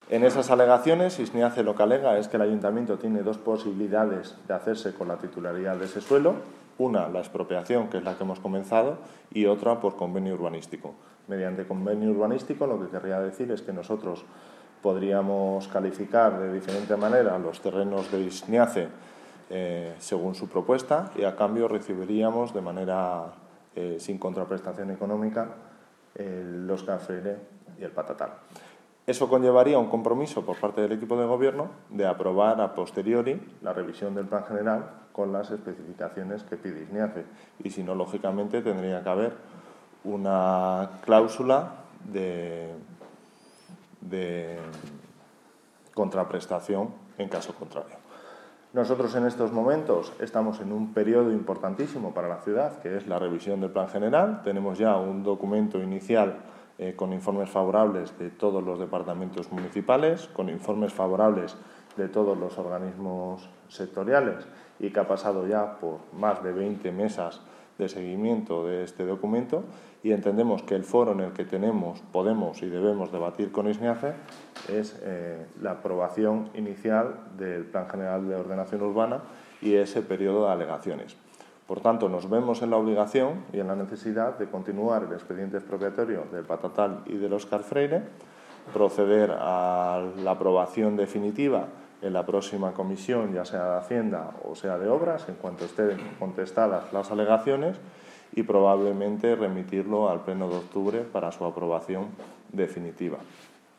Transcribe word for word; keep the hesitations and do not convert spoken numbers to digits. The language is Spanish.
En esas alegaciones, ISNIACE lo que alega es que el Ayuntamiento tiene dos posibilidades de hacerse con la titularidad de ese suelo. Una, la expropiación, que es la que hemos comenzado, y otra por convenio urbanístico. Mediante convenio urbanístico, lo que querría decir es que nosotros podríamos calificar de diferente manera los terrenos de ISNIACE eh, según su propuesta, y a cambio recibiríamos de manera eh, sin contraprestación económica eh, los Carfreire y el Patatal. Eso conllevaría un compromiso por parte del equipo de gobierno de aprobar a posteriori la revisión del plan general con las especificaciones que pide ISNIACE, y si no, lógicamente tendría que haber una cláusula de, de contraprestación en caso contrario. Nosotros en estos momentos estamos en un periodo importantísimo para la ciudad, que es la revisión del plan general. Tenemos ya un documento inicial eh, con informes favorables de todos los departamentos municipales, con informes favorables de todos los organismos sectoriales, y que ha pasado ya por más de veinte mesas de seguimiento de este documento, y entendemos que el foro en el que tenemos, podemos y debemos debatir con ISNIACE es eh, la aprobación inicial del Plan General de Ordenación Urbana y ese periodo de alegaciones. Por tanto, nos vemos en la obligación y en la necesidad de continuar el expediente expropiatorio del Patatal y del Óscar Freire, proceder a la aprobación definitiva en la próxima comisión, ya sea de Hacienda o sea de Obras, en cuanto estén contestadas las alegaciones, y probablemente remitirlo al Pleno de octubre para su aprobación definitiva.